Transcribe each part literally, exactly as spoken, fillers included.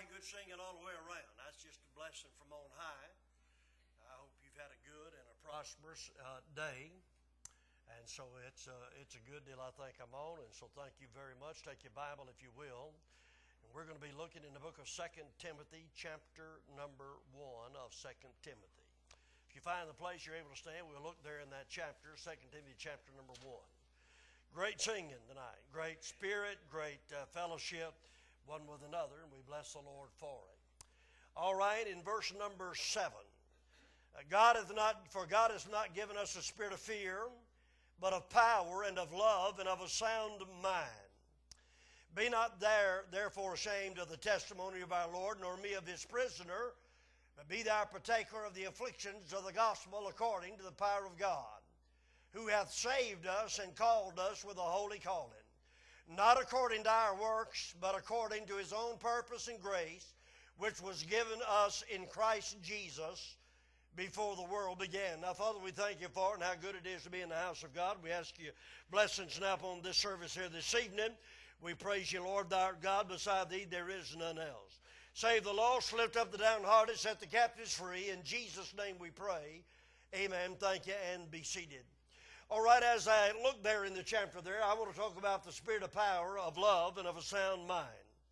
right, good singing all the way around. That's just a blessing from on high. I hope you've had a good and a prosperous uh, day. And so it's, uh, it's a good deal I think I'm on, and so thank you very much. Take your Bible, if you will. And we're going to be looking in the book of Second Timothy, chapter number one of Second Timothy. If you find the place you're able to stand, we'll look there in that chapter, Second Timothy, chapter number one. Great singing tonight, great spirit, great uh, fellowship, one with another, and we bless the Lord for it. All right, in verse number seven, uh, God hath not, for God has not given us a spirit of fear, but of power and of love and of a sound mind. Be not there, therefore ashamed of the testimony of our Lord, nor me of his prisoner, but be thou partaker of the afflictions of the gospel according to the power of God, who hath saved us and called us with a holy calling, not according to our works, but according to his own purpose and grace, which was given us in Christ Jesus before the world began. Now, Father, we thank you for it and how good it is to be in the house of God. We ask you blessings now upon this service here this evening. We praise you, Lord, thou art God. Beside thee there is none else. Save the lost, lift up the downhearted, set the captives free. In Jesus' name we pray. Amen. Thank you, and be seated. All right, as I look there in the chapter there, I want to talk about the spirit of power, of love, and of a sound mind.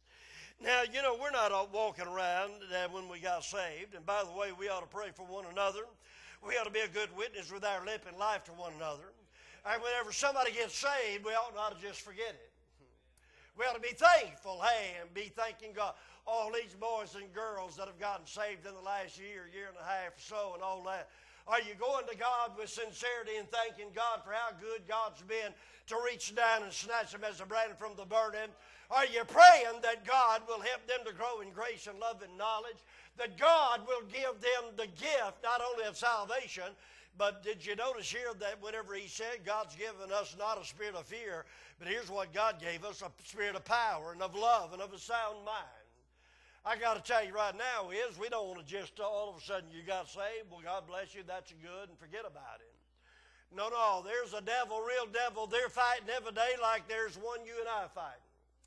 Now, you know, we're not all walking around uh, when we got saved. And by the way, we ought to pray for one another. We ought to be a good witness with our lip and life to one another. And whenever somebody gets saved, we ought not to just forget it. We ought to be thankful, hey, and be thanking God. All these boys and girls that have gotten saved in the last year, year and a half or so, and all that. Are you going to God with sincerity and thanking God for how good God's been to reach down and snatch them as a brand from the burning? Are you praying that God will help them to grow in grace and love and knowledge? That God will give them the gift not only of salvation, but did you notice here that whenever he said God's given us not a spirit of fear, but here's what God gave us, a spirit of power and of love and of a sound mind. I got to tell you right now is we don't want to just uh, all of a sudden you got saved, well, God bless you, that's good, and forget about it. No, no, there's a devil, real devil. They're fighting every day like there's one you and I fighting.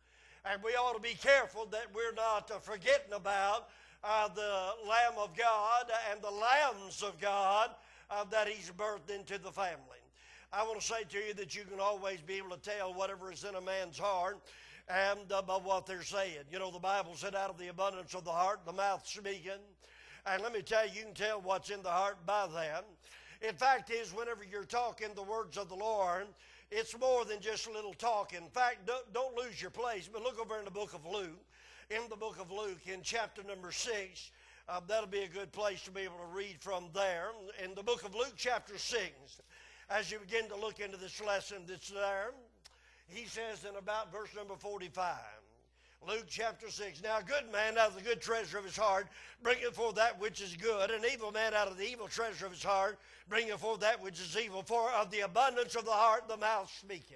And we ought to be careful that we're not uh, forgetting about uh, the Lamb of God and the lambs of God uh, that he's birthed into the family. I want to say to you that you can always be able to tell whatever is in a man's heart and uh, by what they're saying. You know, the Bible said out of the abundance of the heart, the mouth speaking. And let me tell you, you can tell what's in the heart by that. In fact is, whenever you're talking the words of the Lord, it's more than just a little talk. In fact, don't, don't lose your place, but look over in the book of Luke. In the book of Luke, in chapter number six, uh, that'll be a good place to be able to read from there. In the book of Luke, chapter six, as you begin to look into this lesson that's there, he says in about verse number forty-five, Luke chapter six, now a good man out of the good treasure of his heart bringeth forth that which is good, and an evil man out of the evil treasure of his heart bringeth forth that which is evil. For of the abundance of the heart the mouth speaketh.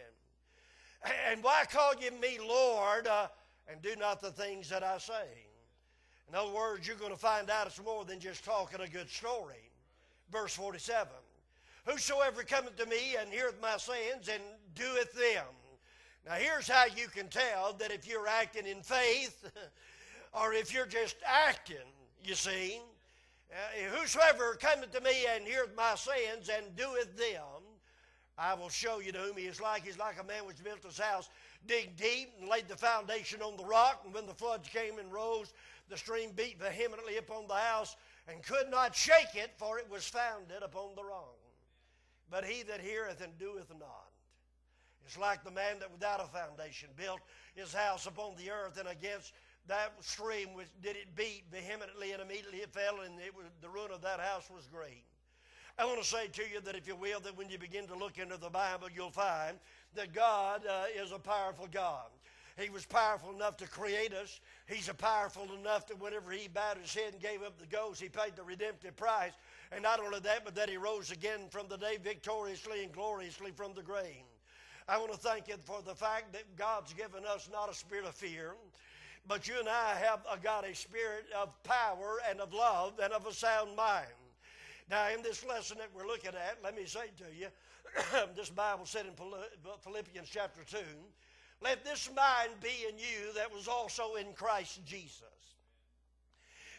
And why call ye me Lord, uh, and do not the things that I say? In other words, you're going to find out it's more than just talking a good story. Verse forty-seven, whosoever cometh to me and heareth my sayings and doeth them. Now, here's how you can tell that if you're acting in faith or if you're just acting, you see. Uh, whosoever cometh to me and heareth my sayings and doeth them, I will show you to whom he is like. He's like a man which built his house, digged deep, and laid the foundation on the rock. And when the floods came and rose, the stream beat vehemently upon the house and could not shake it, for it was founded upon the rock. But he that heareth and doeth not, it's like the man that without a foundation built his house upon the earth, and against that stream which did it beat vehemently, and immediately it fell, and it was, the ruin of that house was great. I want to say to you that if you will, that when you begin to look into the Bible, you'll find that God uh, is a powerful God. He was powerful enough to create us. He's a powerful enough that whenever he bowed his head and gave up the ghost, he paid the redemptive price. And not only that, but that he rose again from the day victoriously and gloriously from the grave. I want to thank you for the fact that God's given us not a spirit of fear, but you and I have got a spirit of power and of love and of a sound mind. Now, in this lesson that we're looking at, let me say to you, this Bible said in Philippians chapter two, let this mind be in you that was also in Christ Jesus.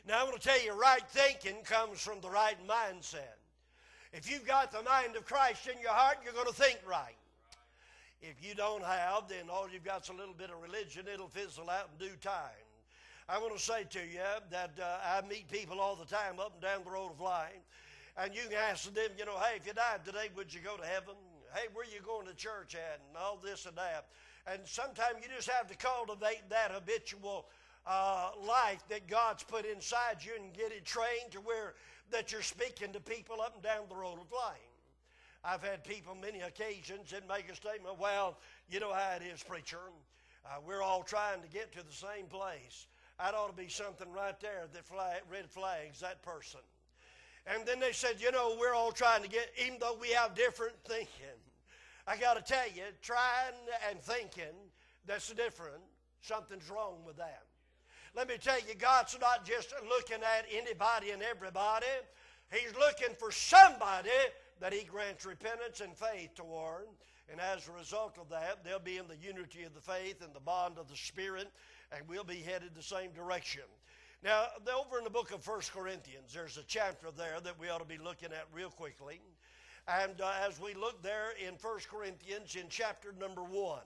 Now, I'm going to tell you, right thinking comes from the right mindset. If you've got the mind of Christ in your heart, you're going to think right. If you don't have, then all you've got is a little bit of religion. It'll fizzle out in due time. I want to say to you that uh, I meet people all the time up and down the road of life, and you can ask them, you know, hey, if you died today, would you go to heaven? Hey, where are you going to church at? And all this and that. And sometimes you just have to cultivate that habitual uh, life that God's put inside you and get it trained to where that you're speaking to people up and down the road of life. I've had people many occasions that make a statement, well, you know how it is, preacher. Uh, we're all trying to get to the same place. That ought to be something right there that flag, red flags that person. And then they said, you know, we're all trying to get, even though we have different thinking. I got to tell you, trying and thinking, that's different. Something's wrong with that. Let me tell you, God's not just looking at anybody and everybody. He's looking for somebody that He grants repentance and faith toward. And as a result of that, they'll be in the unity of the faith and the bond of the Spirit, and we'll be headed the same direction. Now, over in the book of First Corinthians, there's a chapter there that we ought to be looking at real quickly. And uh, as we look there in First Corinthians in chapter number one,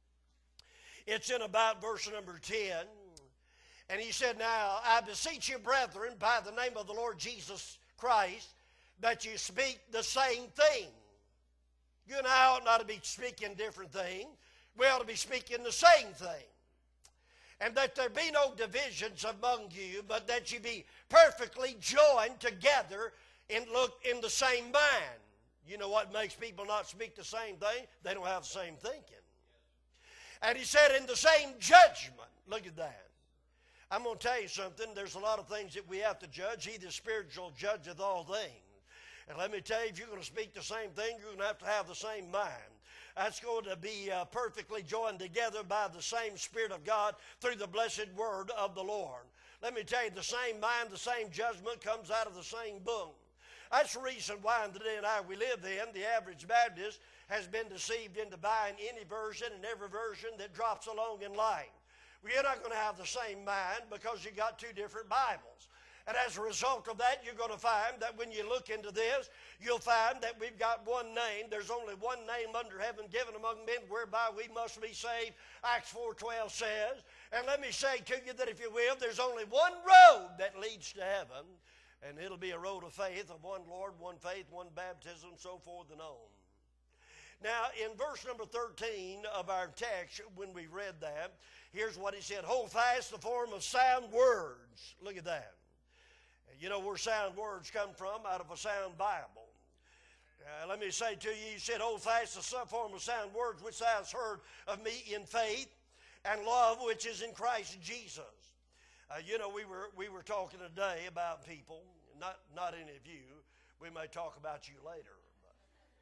it's in about verse number ten. And he said, now, I beseech you, brethren, by the name of the Lord Jesus Christ, that you speak the same thing. You and I ought not to be speaking different things. We ought to be speaking the same thing. And that there be no divisions among you, but that you be perfectly joined together and look in the same mind. You know what makes people not speak the same thing? They don't have the same thinking. And he said, in the same judgment. Look at that. I'm going to tell you something. There's a lot of things that we have to judge. He, the spiritual, judgeth all things. And let me tell you, if you're going to speak the same thing, you're going to have to have the same mind. That's going to be uh, perfectly joined together by the same Spirit of God through the blessed word of the Lord. Let me tell you, the same mind, the same judgment comes out of the same book. That's the reason why in the day and hour we live in, the average Baptist has been deceived into buying any version and every version that drops along in line. Well, you're not going to have the same mind because you got two different Bibles. And as a result of that, you're going to find that when you look into this, you'll find that we've got one name. There's only one name under heaven given among men whereby we must be saved, Acts four twelve says. And let me say to you that if you will, there's only one road that leads to heaven, and it'll be a road of faith, of one Lord, one faith, one baptism, so forth and on. Now, in verse number thirteen of our text, when we read that, here's what he said, hold fast the form of sound words. Look at that. You know where sound words come from? Out of a sound Bible. Uh, let me say to you, he said, hold fast the form of sound words which thou hast heard of me in faith and love which is in Christ Jesus. Uh, you know, we were we were talking today about people, not, not any of you. We may talk about you later. But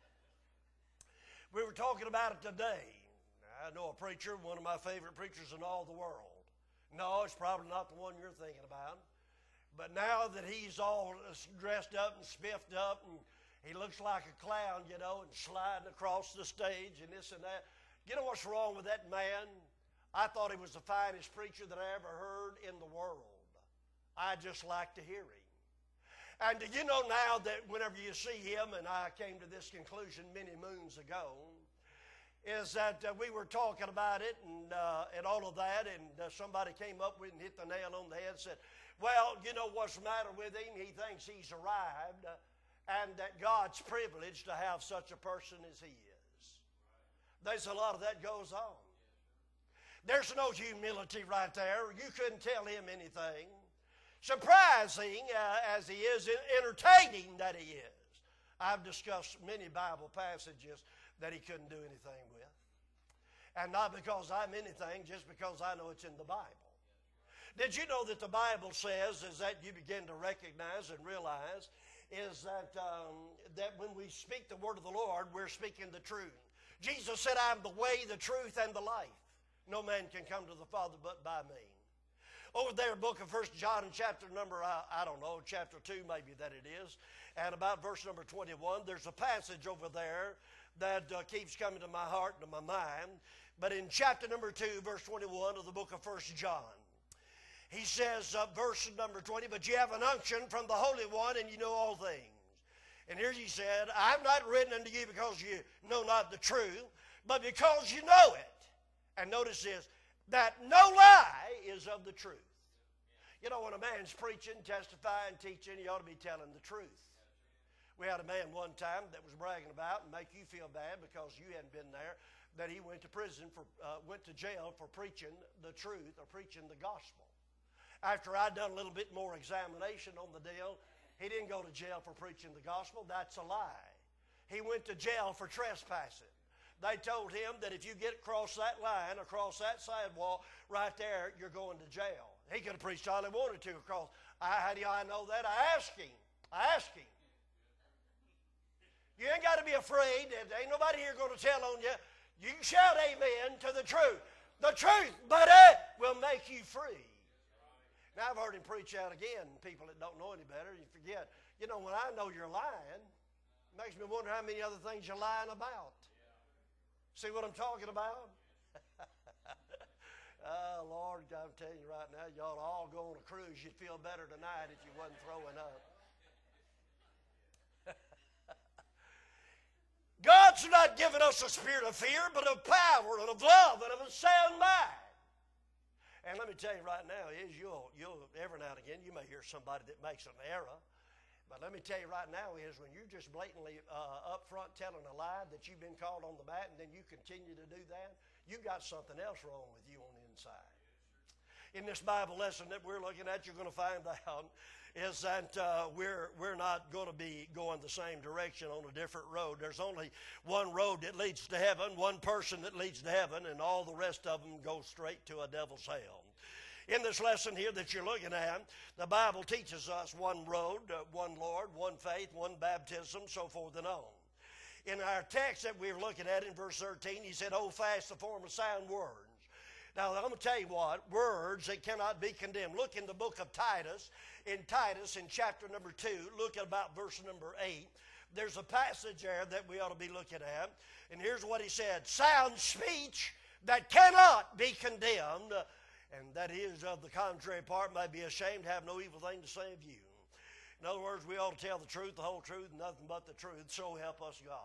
we were talking about it today. I know a preacher, one of my favorite preachers in all the world. No, it's probably not the one you're thinking about. But now that he's all dressed up and spiffed up and he looks like a clown, you know, and sliding across the stage and this and that. You know what's wrong with that man? I thought he was the finest preacher that I ever heard in the world. I just like to hear him. And you know now that whenever you see him, and I came to this conclusion many moons ago, is that uh, we were talking about it and, uh, and all of that, and uh, somebody came up with and hit the nail on the head and said, well, you know what's the matter with him? He thinks he's arrived, uh, and that God's privileged to have such a person as he is. There's a lot of that goes on. There's no humility right there. You couldn't tell him anything. Surprising uh, as he is, entertaining that he is. I've discussed many Bible passages that he couldn't do anything with. And not because I'm anything, just because I know it's in the Bible. Did you know that the Bible says is that you begin to recognize and realize is that, um, that when we speak the word of the Lord, we're speaking the truth. Jesus said, I'm the way, the truth, and the life. No man can come to the Father but by me. Over there, book of First John in chapter number, I, I don't know, chapter two maybe that it is, and about verse number twenty-one, there's a passage over there that uh, keeps coming to my heart and to my mind. But in chapter number two, verse twenty-one of the book of First John, He says, uh, verse number twenty, but you have an unction from the Holy One, and you know all things. And here he said, I have not written unto you because you know not the truth, but because you know it. And notice this, that no lie is of the truth. You know, when a man's preaching, testifying, teaching, he ought to be telling the truth. We had a man one time that was bragging about, and make you feel bad because you hadn't been there, that he went to prison for, uh, went to jail for preaching the truth or preaching the gospel. After I'd done a little bit more examination on the deal, he didn't go to jail for preaching the gospel. That's a lie. He went to jail for trespassing. They told him that if you get across that line, across that sidewalk right there, you're going to jail. He could have preached all he wanted to across. I, how do I know that? I asked him. I asked him. You ain't got to be afraid. There ain't nobody here going to tell on you. You can shout amen to the truth. The truth, buddy, will make you free. Now, I've heard him preach out again. People that don't know any better, you forget. You know, when I know you're lying, it makes me wonder how many other things you're lying about. See what I'm talking about? Oh, Lord, I'm telling you right now, you ought to all go on a cruise. You'd feel better tonight if you wasn't throwing up. God's not giving us a spirit of fear, but of power and of love and of a sound mind. And let me tell you right now, is you'll, you'll every now and again, you may hear somebody that makes an error. But let me tell you right now is when you're just blatantly uh, up front telling a lie that you've been called on the mat and then you continue to do that, you got something else wrong with you on the inside. In this Bible lesson that we're looking at, you're going to find out is that uh, we're, we're not going to be going the same direction on a different road. There's only one road that leads to heaven, one person that leads to heaven, and all the rest of them go straight to a devil's hell. In this lesson here that you're looking at, the Bible teaches us one road, uh, one Lord, one faith, one baptism, so forth and on. In our text that we're looking at in verse thirteen, he said, hold fast the form of sound words. Now, I'm going to tell you what, words that cannot be condemned. Look in the book of Titus. In Titus, in chapter number two, look at about verse number eight. There's a passage there that we ought to be looking at. And here's what he said, sound speech that cannot be condemned, and that is of the contrary part may be ashamed, have no evil thing to say of you. In other words, we ought to tell the truth, the whole truth, and nothing but the truth. So help us God.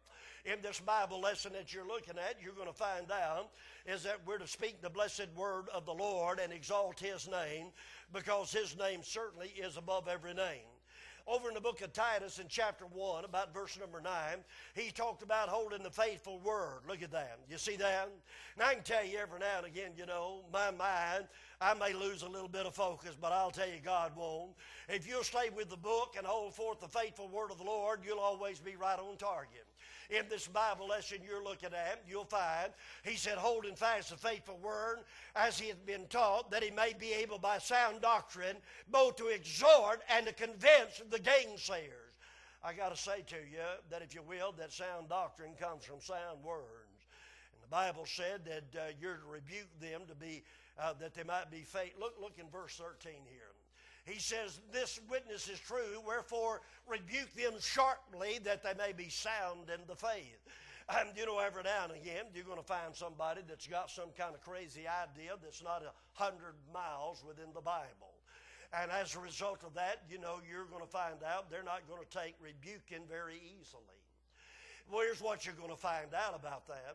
In this Bible lesson that you're looking at, you're going to find out is that we're to speak the blessed word of the Lord and exalt His name, because His name certainly is above every name. Over in the book of Titus in chapter one, about verse number nine, he talked about holding the faithful word. Look at that. You see that? Now I can tell you every now and again, you know, my mind, I may lose a little bit of focus, but I'll tell you God won't. If you'll stay with the book and hold forth the faithful word of the Lord, you'll always be right on target. In this Bible lesson you're looking at, you'll find, he said, holding fast the faithful word as he had been taught, that he may be able by sound doctrine both to exhort and to convince the gainsayers. I got to say to you that if you will, that sound doctrine comes from sound words. And the Bible said that uh, you're to rebuke them to be, uh, that they might be faithful. Look, look in verse thirteen here. He says, this witness is true, wherefore rebuke them sharply that they may be sound in the faith. And you know, every now and again, you're going to find somebody that's got some kind of crazy idea that's not a hundred miles within the Bible. And as a result of that, you know, you're going to find out they're not going to take rebuking very easily. Well, here's what you're going to find out about that.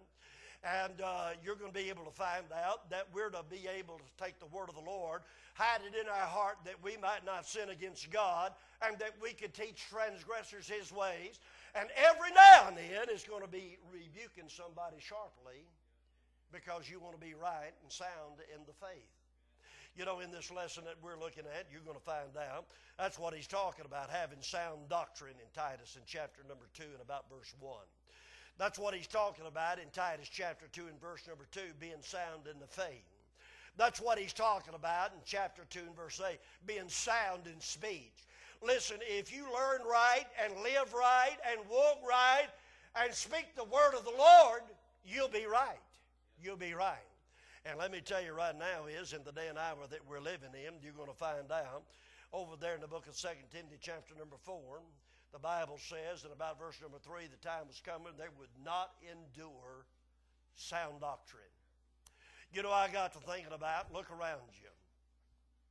And uh, you're going to be able to find out that we're to be able to take the word of the Lord, hide it in our heart that we might not sin against God, and that we could teach transgressors His ways. And every now and then it's going to be rebuking somebody sharply because you want to be right and sound in the faith. You know, in this lesson that we're looking at, you're going to find out that's what he's talking about, having sound doctrine in Titus in chapter number two and about verse one. That's what he's talking about in Titus chapter two and verse number two, being sound in the faith. That's what he's talking about in chapter two and verse eight, being sound in speech. Listen, if you learn right and live right and walk right and speak the word of the Lord, you'll be right. You'll be right. And let me tell you right now is, in the day and hour that we're living in, you're going to find out over there in the book of Second Timothy chapter number four, the Bible says in about verse number three, the time was coming they would not endure sound doctrine. You know, I got to thinking about, look around you.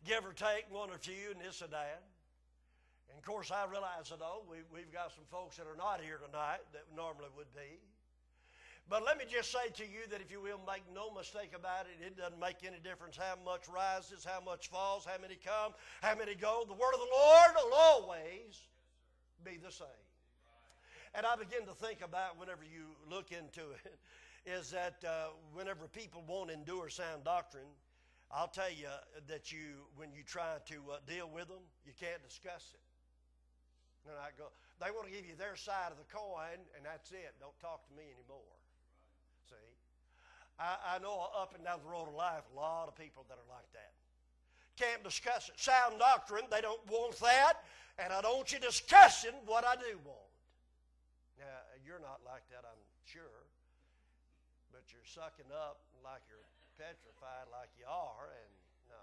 give or take one or two and this or that. And of course, I realize, though, we, we've got some folks that are not here tonight that normally would be. But let me just say to you that if you will, make no mistake about it, it doesn't make any difference how much rises, how much falls, how many come, how many go. The word of the Lord will always be the same. And I begin to think about, whenever you look into it, is that uh, whenever people won't endure sound doctrine, I'll tell you that you, when you try to uh, deal with them, you can't discuss it. And I go, they want to give you their side of the coin, and that's it. Don't talk to me anymore. See? I, I know up and down the road of life, a lot of people that are like that. Can't discuss it. Sound doctrine, they don't want that, and I don't want you discussing what I do want. Now, you're not like that, I'm sure, but you're sucking up like you're petrified like you are, and no.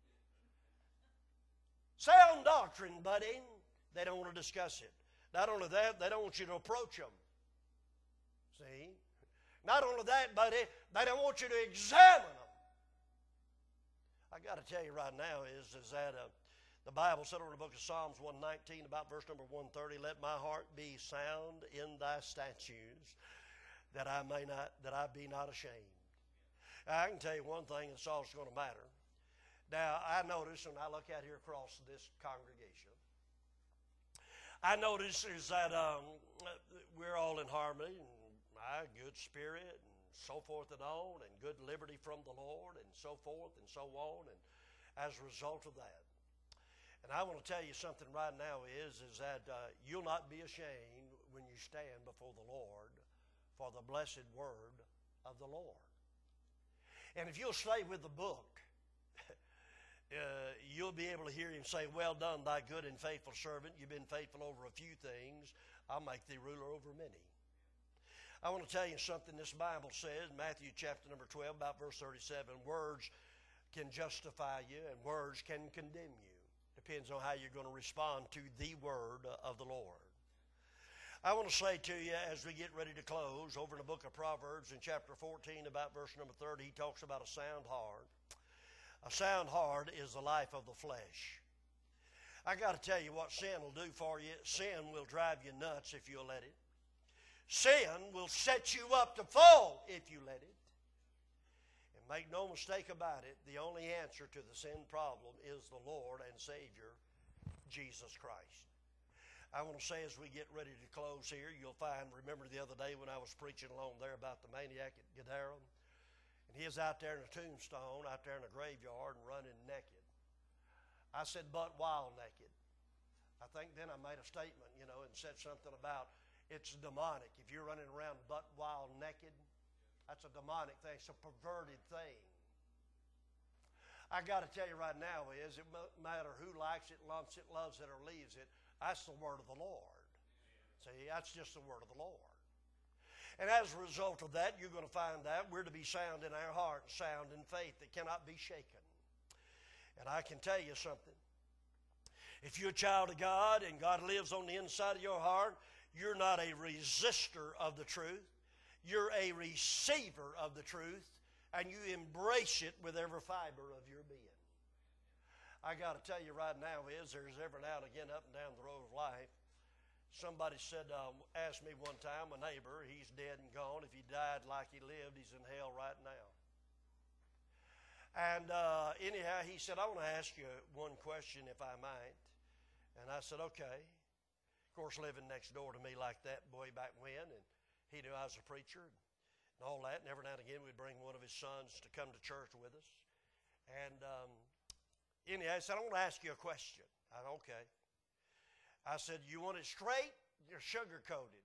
Sound doctrine, buddy, they don't want to discuss it. Not only that, they don't want you to approach them. See? Not only that, buddy, they don't want you to examine them. I got to tell you right now is, is that uh, the Bible said over in the book of Psalms one nineteen, about verse number one thirty, let my heart be sound in thy statutes, that I may not, that I be not ashamed. I can tell you one thing, it's all that's going to matter. Now, I notice when I look out here across this congregation, I notice is that um, we're all in harmony, and my good spirit, and so forth and on, and good liberty from the Lord, and so forth and so on, and as a result of that. And I want to tell you something right now is, is that uh, you'll not be ashamed when you stand before the Lord for the blessed word of the Lord. And if you'll stay with the book, uh, you'll be able to hear him say, well done, thy good and faithful servant. You've been faithful over a few things. I'll make thee ruler over many. I want to tell you something this Bible says, Matthew chapter number twelve, about verse thirty-seven, words can justify you and words can condemn you. Depends on how you're going to respond to the word of the Lord. I want to say to you as we get ready to close, over in the book of Proverbs in chapter fourteen, about verse number thirty, he talks about a sound heart. A sound heart is the life of the flesh. I got to tell you what sin will do for you. Sin will drive you nuts if you'll let it. Sin will set you up to fall if you let it. And make no mistake about it, the only answer to the sin problem is the Lord and Savior, Jesus Christ. I want to say as we get ready to close here, you'll find, remember the other day when I was preaching along there about the maniac at Gadara? And he was out there in a tombstone, out there in a graveyard and running naked. I said, but while naked. I think then I made a statement, you know, and said something about it's demonic. If you're running around butt wild naked, that's a demonic thing. It's a perverted thing. I got to tell you right now is it no matter who likes it, lumps it, loves it, or leaves it, that's the word of the Lord. See, that's just the word of the Lord. And as a result of that, you're going to find out we're to be sound in our heart, sound in faith that cannot be shaken. And I can tell you something. If you're a child of God and God lives on the inside of your heart, you're not a resistor of the truth. You're a receiver of the truth, and you embrace it with every fiber of your being. I got to tell you right now is there's every now and again up and down the road of life, somebody said, um, asked me one time, a neighbor, he's dead and gone. If he died like he lived, he's in hell right now. And uh, anyhow, he said, I want to ask you one question if I might. And I said, okay. Of course, living next door to me like that way back when, and he knew I was a preacher and all that, and every now and again we'd bring one of his sons to come to church with us. And um, anyhow, I said, I want to ask you a question. I said, okay. I said, you want it straight or sugar-coated?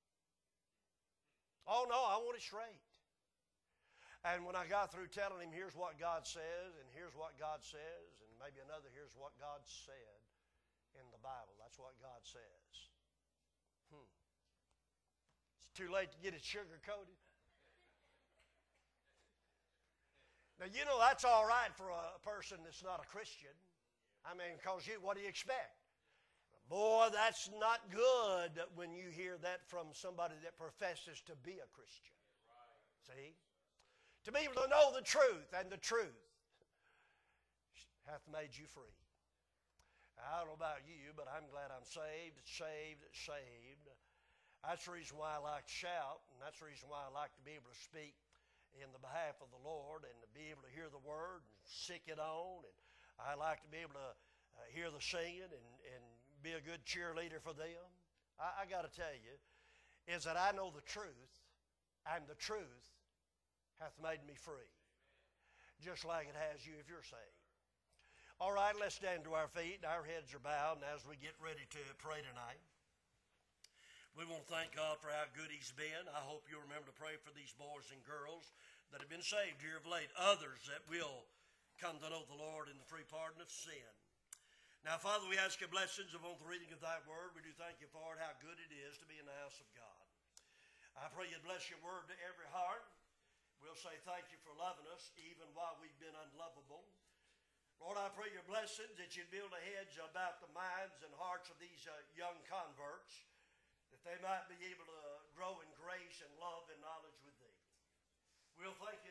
Oh, no, I want it straight. And when I got through telling him, here's what God says, and here's what God says, and maybe another, here's what God said in the Bible. That's what God says. Hmm. It's too late to get it sugar-coated. Now, you know that's all right for a person that's not a Christian. I mean, because you, what do you expect? Boy, that's not good when you hear that from somebody that professes to be a Christian. See? To be able to know the truth, and the truth hath made you free. I don't know about you, but I'm glad I'm saved, saved, saved. That's the reason why I like to shout, and that's the reason why I like to be able to speak in the behalf of the Lord and to be able to hear the word and sick it on. And I like to be able to uh, hear the singing and, and be a good cheerleader for them. I, I got to tell you, is that I know the truth, and the truth hath made me free, just like it has you if you're saved. All right, let's stand to our feet, and our heads are bowed, and as we get ready to pray tonight, we want to thank God for how good He's been. I hope you'll remember to pray for these boys and girls that have been saved here of late, others that will come to know the Lord in the free pardon of sin. Now, Father, we ask your blessings upon the reading of thy word. We do thank you for it, how good it is to be in the house of God. I pray you bless your word to every heart. We'll say thank you for loving us, even while we've been unlovable. Lord, I pray your blessings that you'd build a hedge about the minds and hearts of these uh, young converts, that they might be able to grow in grace and love and knowledge with thee. We'll thank you